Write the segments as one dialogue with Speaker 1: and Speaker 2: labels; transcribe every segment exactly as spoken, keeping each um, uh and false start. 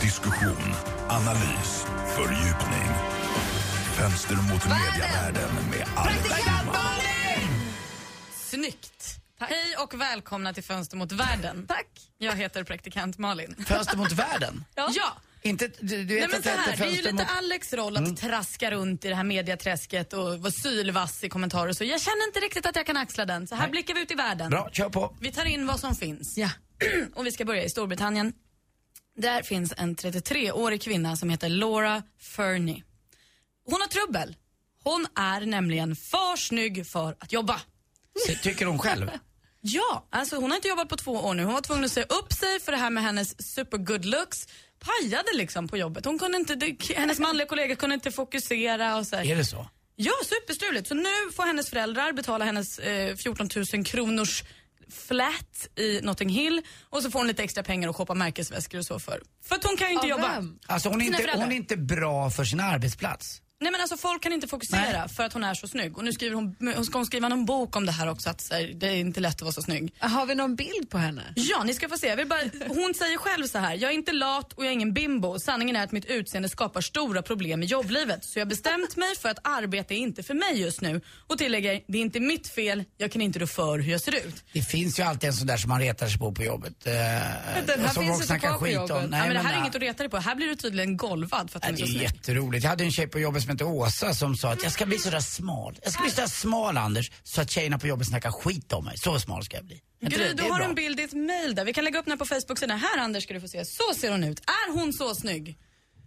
Speaker 1: diskussion, analys, fördjupning. Fönster mot mediavärlden med Alex Schulman.
Speaker 2: Snyggt. Tack. Hej och välkomna till Fönster mot världen.
Speaker 3: Tack.
Speaker 2: Jag heter praktikant Malin.
Speaker 4: Fönster mot världen?
Speaker 2: Ja. ja.
Speaker 4: Inte, du, du vet
Speaker 2: Nej, men
Speaker 4: att
Speaker 2: så här, det är ju lite
Speaker 4: mot...
Speaker 2: Alex roll att mm. traska runt i det här mediaträsket och vara sylvass i kommentarer. Så jag känner inte riktigt att jag kan axla den. Så här Nej. blickar vi ut i världen.
Speaker 4: Bra, kör på.
Speaker 2: Vi tar in vad som finns.
Speaker 3: Ja.
Speaker 2: Och vi ska börja i Storbritannien. Där finns en trettiotre-årig kvinna som heter Laura Fernie. Hon har trubbel. Hon är nämligen för snygg för att jobba.
Speaker 4: Tycker hon själv?
Speaker 2: Ja, alltså hon har inte jobbat på två år nu. Hon var tvungen att säga upp sig för det här med hennes super good looks. Pajade liksom på jobbet. Hon kunde inte, det, hennes manliga kollega kunde inte fokusera och så här.
Speaker 4: Är det så?
Speaker 2: Ja, superstruligt. Så nu får hennes föräldrar betala hennes eh, fjorton tusen kronors flat i Notting Hill. Och så får hon lite extra pengar och shoppa märkesväskor och så för. För att hon kan ju inte
Speaker 3: Av
Speaker 2: jobba.
Speaker 3: vem?
Speaker 4: Alltså hon är, inte, hon är inte bra för sin arbetsplats.
Speaker 2: Nej, men alltså folk kan inte fokusera Nej. för att hon är så snygg. Och nu skriver hon, hon ska hon skriva någon bok om det här också, att så här, det är inte lätt att vara så snygg.
Speaker 3: Har vi någon bild på henne?
Speaker 2: Ja, ni ska få se. Jag vill bara, hon säger själv så här: jag är inte lat och jag är ingen bimbo. Sanningen är att mitt utseende skapar stora problem i jobblivet. Så jag har bestämt mig för att arbete är inte för mig just nu. Och tillägger, det är inte mitt fel, jag kan inte rå för hur jag ser ut.
Speaker 4: Det finns ju alltid en sån där som man retar sig på på jobbet. Eh,
Speaker 3: den här
Speaker 4: som
Speaker 3: finns
Speaker 4: folk snackar
Speaker 3: på
Speaker 4: skit
Speaker 3: jobbet.
Speaker 4: om. Nej,
Speaker 2: ja, men det här
Speaker 4: men,
Speaker 2: är inget att reta dig på. Här blir du tydligen golvad för att
Speaker 4: ja,
Speaker 2: hon är så
Speaker 4: det är
Speaker 2: snygg.
Speaker 4: jätteroligt. Jag hade en tjej på jobbet som heter Åsa som sa att jag ska bli så där smal. Jag ska bli så där smal, Anders, så att tjejerna på jobbet snackar skit om mig. Så smal ska jag bli.
Speaker 2: Gry, du har en bild i ett mejl där. Vi kan lägga upp den här på Facebook-sidan. Här, Anders, ska du få se. Så ser hon ut. Är hon så snygg?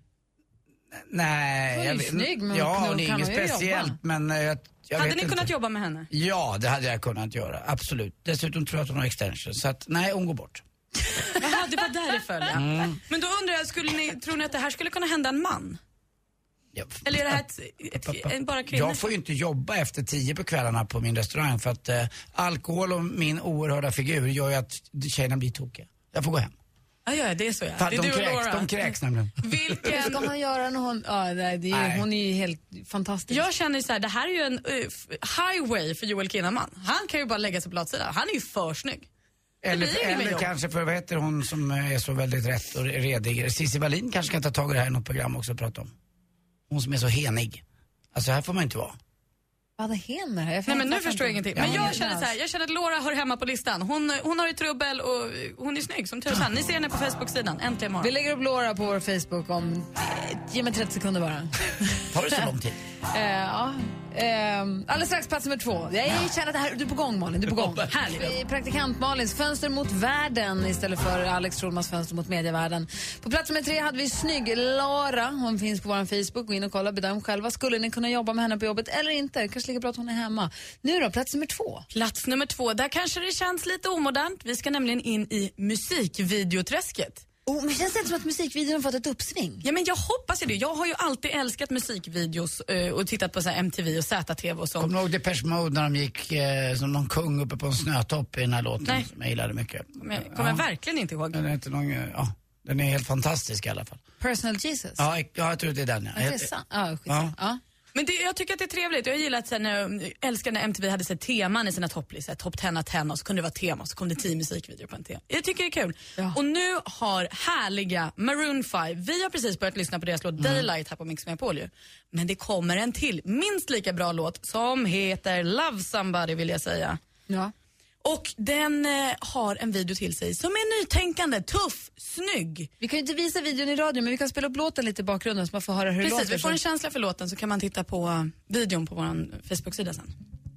Speaker 4: Nej.
Speaker 3: Hon är ju snygg, men
Speaker 4: ja,
Speaker 3: hon
Speaker 4: hon är
Speaker 3: kan
Speaker 4: inget
Speaker 3: ju
Speaker 4: speciellt,
Speaker 3: jobba.
Speaker 4: men jag, jag
Speaker 2: Hade
Speaker 4: vet
Speaker 2: ni
Speaker 4: inte.
Speaker 2: kunnat jobba med henne?
Speaker 4: Ja, det hade jag kunnat göra. Absolut. Dessutom tror jag att hon har extension. Så att, nej, hon går bort.
Speaker 2: Jaha, det var där det föll, ja.
Speaker 4: Mm.
Speaker 2: Men då undrar jag, skulle ni, tror ni att det här skulle kunna hända en man?
Speaker 4: Ja,
Speaker 2: Eller är det här ett, ett, ett, bara kvinnor?
Speaker 4: Jag får ju inte jobba efter tio på kvällarna på min restaurang för att eh, alkohol och min oerhörda figur gör ju att tjejerna blir tokiga. Jag får gå hem.
Speaker 2: Ja, ja, det är så, ja.
Speaker 4: För
Speaker 2: det är
Speaker 4: de,
Speaker 2: du och
Speaker 4: kräks,
Speaker 2: Laura.
Speaker 4: de kräks nämligen.
Speaker 2: Vilken...
Speaker 3: Ska man göra när hon... Ja, nej, det är,
Speaker 4: Nej.
Speaker 3: hon är ju helt fantastisk.
Speaker 2: Jag känner så här, det här är ju en uh, highway för Joel Kinnaman. Han kan ju bara lägga sig på latsidan. Han är ju för snygg.
Speaker 4: Eller,
Speaker 2: blir inget
Speaker 4: eller
Speaker 2: jobb.
Speaker 4: kanske för, vad heter hon som är så väldigt rätt och redig? Cissi Wallin kanske kan ta tag i det här i något program också och prata om. Hon som är så henig. Alltså här får man inte vara.
Speaker 3: Vad hade hen med det här? Jag
Speaker 2: Nej, men nu
Speaker 3: fattar
Speaker 2: förstår jag
Speaker 3: inte.
Speaker 2: ingenting. Men
Speaker 4: Ja,
Speaker 2: jag känner så här, jag känner att Laura hör hemma på listan. Hon, hon har ju trubbel och hon är snygg som tusan. Ni ser henne på Facebook-sidan. Äntligen morgon.
Speaker 3: Vi lägger upp Laura på vår Facebook om... Eh, ge mig trettio sekunder bara.
Speaker 4: Tar det så lång tid?
Speaker 3: Eh, ja. Eh, alldeles strax plats nummer två. Jag känner att det här, du är på gång, Malin. Du är på gång.
Speaker 2: Härligt.
Speaker 3: Praktikant Malins fönster mot världen istället för Alex Schulmans fönster mot medievärlden. På plats nummer tre hade vi snygg Lara. Hon finns på vår Facebook. Gå in och kolla, bedöm själva. Skulle ni kunna jobba med henne på jobbet eller inte? Kanske lika bra att hon är hemma. Nu då, plats nummer två.
Speaker 2: Plats nummer två, där kanske det känns lite omodernt. Vi ska nämligen in i musikvideoträsket.
Speaker 3: Oh, men känns det inte som att musikvideon har fått ett uppsving?
Speaker 2: Ja, men jag hoppas ju det. Jag har ju alltid älskat musikvideos uh, och tittat på så här M T V och Z T V och sånt.
Speaker 4: Kommer du ihåg Depeche Mode när de gick eh, som någon kung uppe på en snötopp i den här låten?
Speaker 2: Nej.
Speaker 4: Som jag gillade mycket.
Speaker 2: Men jag kommer
Speaker 4: Ja.
Speaker 2: verkligen inte ihåg.
Speaker 4: Den är inte någon, ja, den är helt fantastisk i alla fall.
Speaker 3: Personal Jesus?
Speaker 4: Ja, jag, ja, jag tror det är den. Ja.
Speaker 3: Är det sant? Ja, skitsamma. Ja.
Speaker 2: Men det, jag tycker att det är trevligt. Jag gillar att sen, jag älskar när M T V hade sett teman i sina topplistor. Topp tio av tio, och så kunde det vara tema, så kom det tio musikvideor på en tema. Jag tycker det är kul.
Speaker 3: Ja.
Speaker 2: Och nu har härliga Maroon fem, vi har precis börjat lyssna på deras låt Daylight här på Mix Megapol ju. Men det kommer en till, minst lika bra låt, som heter Love Somebody, vill jag säga.
Speaker 3: Ja.
Speaker 2: Och den eh, har en video till sig som är nytänkande, tuff, snygg.
Speaker 3: Vi kan ju inte visa videon i radio, men vi kan spela upp låten lite i bakgrunden så man får höra hur det
Speaker 2: Precis,
Speaker 3: låter.
Speaker 2: vi får en känsla för låten, så kan man titta på uh, videon på vår Facebook-sida sen.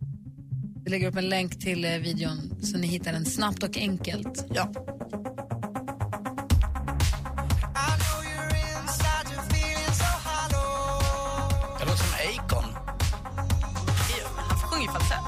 Speaker 3: Vi lägger upp en länk till eh, videon så ni hittar den snabbt och enkelt.
Speaker 2: Ja.
Speaker 4: Det låter som Akon.
Speaker 2: Han sjunger ju falsett.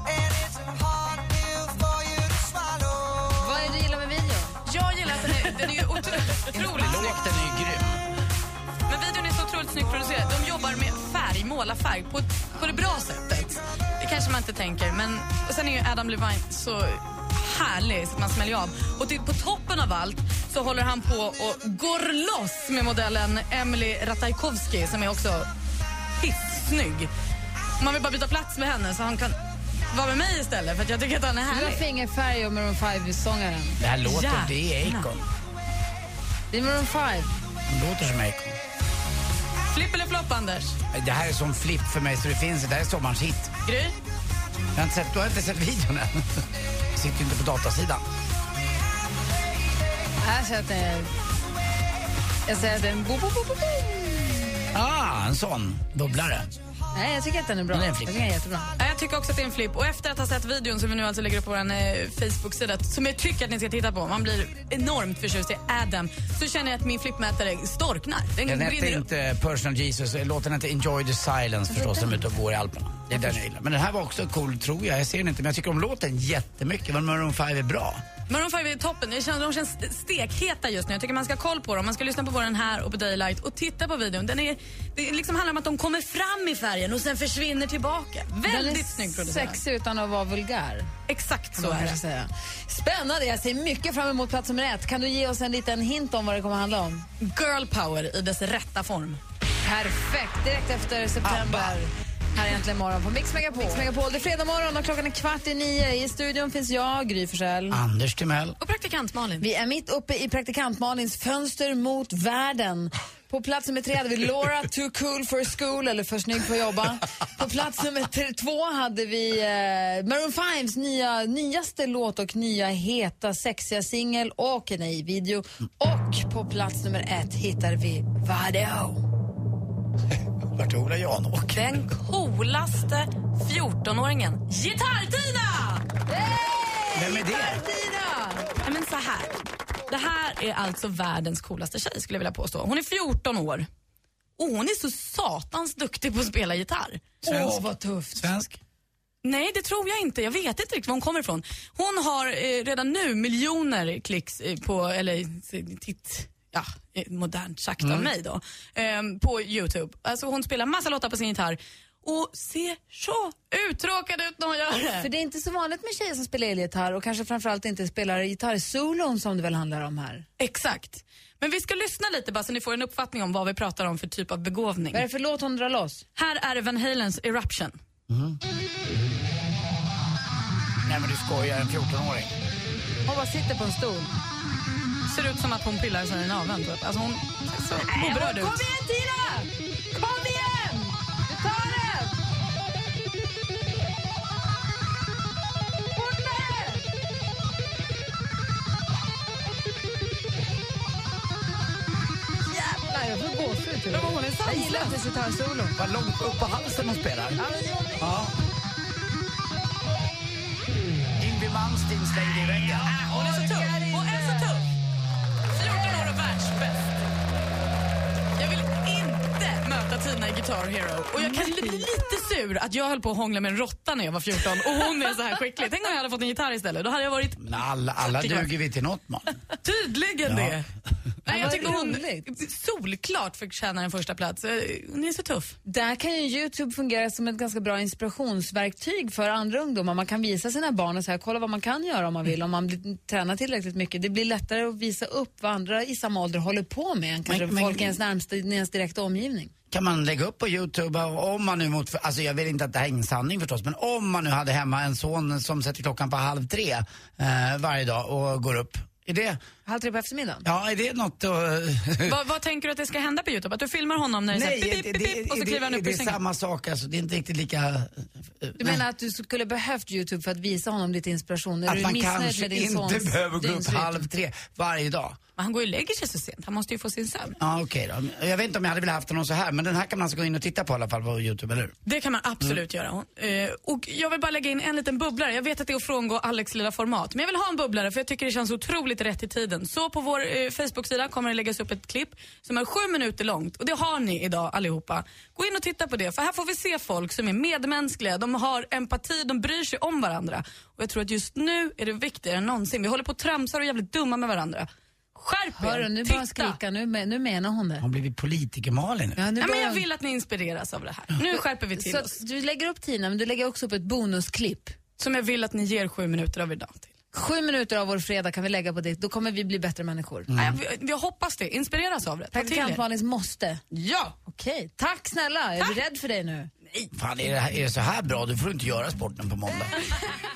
Speaker 3: Vad är det du gillar med videon?
Speaker 2: Jag gillar att den är, den är ju otro- otroligt snygg.
Speaker 4: Låten är ju grym.
Speaker 2: Men videon är så otroligt snyggt producerad. De jobbar med färg, måla färg på, på det bra sättet. Det kanske man inte tänker, men och sen är ju Adam Levine så härlig så att man smäller av. Och till, på toppen av allt så håller han på och går loss med modellen Emily Ratajkowski som är också hissnygg. Man vill bara byta plats med henne så han kan vara med mig istället, för att jag tycker att han är
Speaker 3: Du har
Speaker 2: härlig.
Speaker 3: fingerfärg och Maroon fem-sångaren.
Speaker 4: Det här låter,
Speaker 2: Ja.
Speaker 4: det är Akon.
Speaker 3: Det är Maroon fem.
Speaker 4: Det låter som Akon.
Speaker 2: Flipp eller flopp, Anders?
Speaker 4: Det här är som flipp för mig så det finns. Det här är sommarens hit.
Speaker 2: Gry?
Speaker 4: Jag har inte sett, du har inte sett videon än. Jag sitter ju inte på datasidan.
Speaker 3: Jag säger att det är... Jag säger att det är en bo, bo, bo, bo, bo.
Speaker 4: Ah, en sån bubblare.
Speaker 3: Nej, jag tycker att den är bra.
Speaker 4: Den är en
Speaker 3: jag
Speaker 4: flipp.
Speaker 3: tycker den är jättebra.
Speaker 2: Ja, jag tycker också att det är en flipp. Och efter att ha sett videon som vi nu alltså lägger upp på vår eh, Facebook-sida, som jag tycker att ni ska titta på, man blir enormt förtjust i Adam, så känner jag att min flippmätare storknar. Den,
Speaker 4: Den
Speaker 2: brinner
Speaker 4: hette
Speaker 2: upp.
Speaker 4: inte Personal Jesus, låten hette Enjoy the Silence förstås, som ute och går i Alperna. Det är den jag gillar. Men den här var också cool, tror jag. Jag ser den inte, men jag tycker om låten jättemycket. Men Maroon fem är bra.
Speaker 2: Maroon fem är toppen. Det känns, de känns stekheta just nu. Jag tycker man ska ha koll på dem. Man ska lyssna på den här och på Daylight och titta på videon. Den är, det liksom handlar om att de kommer fram i färgen och sen försvinner tillbaka. Väldigt snyggt producerad.
Speaker 3: Sexig utan att vara vulgär.
Speaker 2: Exakt så
Speaker 3: Så
Speaker 2: är det.
Speaker 3: säga. Spännande, jag ser mycket fram emot plats nummer ett. Kan du ge oss en liten hint om vad det kommer att handla om?
Speaker 2: Girl power i dess rätta form.
Speaker 3: Perfekt, direkt efter september. Här är äntligen morgon på Mix Megapol. Mix Megapol. Det är fredag morgon och klockan är kvart i nio. I studion finns jag, Gry Forssell.
Speaker 4: Anders Timell.
Speaker 2: Och praktikant Malin.
Speaker 3: Vi är mitt uppe i praktikant Malins fönster mot världen. På plats nummer tre hade vi Laura, Too Cool for School, eller För snygg för att jobba. På plats nummer tre, två hade vi eh, Maroon fives nya, nyaste låt och nya heta sexiga singel och nej, video. Och på plats nummer ett hittar vi Vadå?
Speaker 4: Vart är Ola Janåker?
Speaker 2: Den coolaste fjortonåringen. Gitarrtida!
Speaker 4: Vem är det?
Speaker 2: Nej, men så här. Det här är alltså världens coolaste tjej, skulle jag vilja påstå. Hon är fjorton år. Och hon är så satans duktig på att spela gitarr.
Speaker 3: Åh, oh, vad tufft.
Speaker 4: Svensk?
Speaker 2: Nej, det tror jag inte. Jag vet inte riktigt var hon kommer ifrån. Hon har eh, redan nu miljoner klicks eh, på, eller titt... Ja, modernt sagt
Speaker 4: mm.
Speaker 2: av mig då, um, på YouTube. Alltså hon spelar massa låtar på sin gitarr och ser så uttråkad ut när hon gör det.
Speaker 3: För det är inte så vanligt med tjejer som spelar elgitarr och kanske framförallt inte spelar gitarrsolon som det väl handlar om här.
Speaker 2: Exakt. Men vi ska lyssna lite bara så ni får en uppfattning om vad vi pratar om för typ av begåvning.
Speaker 3: Vad är det för låt hon drar loss?
Speaker 2: Här är Van Halens Eruption.
Speaker 4: Mm. Nej men du skojar, en fjortonåring.
Speaker 3: Hon bara sitter på en stol.
Speaker 2: Ser ut som att hon pillar sig i naveln typ. Alltså hon ser så oberörd ut.
Speaker 3: Kom igen Tina! Kom igen! Du tar det! Fortare! Jävlar, jag får gåshud typ.
Speaker 2: Hon är
Speaker 3: Jag gillar
Speaker 2: sanslös.
Speaker 3: att det sitter solo.
Speaker 4: Vad långt upp på halsen hon spelar.
Speaker 3: Ja, men det var
Speaker 4: Ja. Yngwie Malmsteen slängde i väggen.
Speaker 2: Äh, hon är så tuff. Hon är så tuff. fjorton år och världsbäst. Jag vill inte möta Tina i Guitar Hero. Och jag kan bli lite sur att jag höll på att hångla med en råtta när jag var fjorton och hon är så här skicklig. Tänk om jag hade fått en gitarr istället. Då hade jag varit...
Speaker 4: Men alla, alla duger vi till något, man.
Speaker 2: Tydligen
Speaker 4: Ja.
Speaker 2: det. Nej, jag
Speaker 3: Vad
Speaker 2: tycker hon
Speaker 3: roligt.
Speaker 2: solklart förtjänar en första plats. Hon är så tuff.
Speaker 3: Där kan ju YouTube fungera som ett ganska bra inspirationsverktyg för andra ungdomar. Man kan visa sina barn och säga, kolla vad man kan göra om man vill, om man blir, tränar tillräckligt mycket. Det blir lättare att visa upp vad andra i samma ålder håller på med än kanske
Speaker 4: Men- men-
Speaker 3: folk i ens närmsta, i ens direkta omgivning.
Speaker 4: Kan man lägga upp på YouTube om man nu mot, alltså jag vill inte att det här är ingen sanning förstås, men om man nu hade hemma en son som sätter klockan på halv tre eh, varje dag och går upp. Är det,
Speaker 3: Halv tre på eftermiddagen.
Speaker 4: ja är det något att...
Speaker 2: vad, vad tänker du att det ska hända på YouTube? Att du filmar honom när det
Speaker 4: Nej,
Speaker 2: säger pip,
Speaker 4: det,
Speaker 2: pip, pip,
Speaker 4: det,
Speaker 2: och så kliver han
Speaker 4: det,
Speaker 2: upp
Speaker 4: det
Speaker 2: ur
Speaker 4: är
Speaker 2: sängen?
Speaker 4: samma sak alltså, det är inte riktigt lika...
Speaker 3: Du menar att du skulle behövt YouTube för att visa honom lite inspiration? Är
Speaker 4: att
Speaker 3: du
Speaker 4: man
Speaker 3: missnöjd
Speaker 4: kanske
Speaker 3: med din
Speaker 4: inte
Speaker 3: sons
Speaker 4: behöver gå upp
Speaker 3: dygnsrytm?
Speaker 4: halv tre varje dag.
Speaker 2: Men han går ju och lägger sig så sent. Han måste ju få sin sömn.
Speaker 4: Ja okej då. Jag vet inte om jag hade velat haft någon så här, men den här kan man alltså gå in och titta på i alla fall på YouTube, eller hur?
Speaker 2: Det kan man absolut
Speaker 4: Mm.
Speaker 2: göra. Eh, och jag vill bara lägga in en liten bubblare. Jag vet att det är att frångå Alex lilla format. Men jag vill ha en bubblare för jag tycker det känns otroligt rätt i tiden. Så på vår eh, Facebook-sida kommer det läggas upp ett klipp som är sju minuter långt. Och det har ni idag allihopa. Gå in och titta på det. För här får vi se folk som är medmänskliga. De har empati, de bryr sig om varandra. Och jag tror att just nu är det viktigare än någonsin. Vi håller på och tramsar och är jävligt dumma med varandra. Skärp er,
Speaker 3: Hörru, nu
Speaker 2: titta.
Speaker 3: bara skrika, nu, nu menar hon det.
Speaker 4: Har blivit politiker-Malin nu.
Speaker 3: Ja, nu
Speaker 2: Ja, men
Speaker 3: börjar
Speaker 2: jag
Speaker 3: hon-
Speaker 2: vill att ni inspireras av det här. Nu skärper vi till
Speaker 3: Så
Speaker 2: oss.
Speaker 3: du lägger upp Tina, men du lägger också upp ett bonusklipp.
Speaker 2: Som jag vill att ni ger sju minuter av idag till.
Speaker 3: Sju minuter av vår fredag kan vi lägga på det. Då kommer vi bli bättre människor.
Speaker 2: Ja, Jag, jag hoppas det. Inspireras av det. Ta till
Speaker 3: Praktikant
Speaker 2: er.
Speaker 3: Malins måste.
Speaker 2: Ja!
Speaker 3: Okej, tack snälla. Jag är rädd för dig nu.
Speaker 4: Fan är det, här, är det så här bra? Du får inte göra sporten på måndag.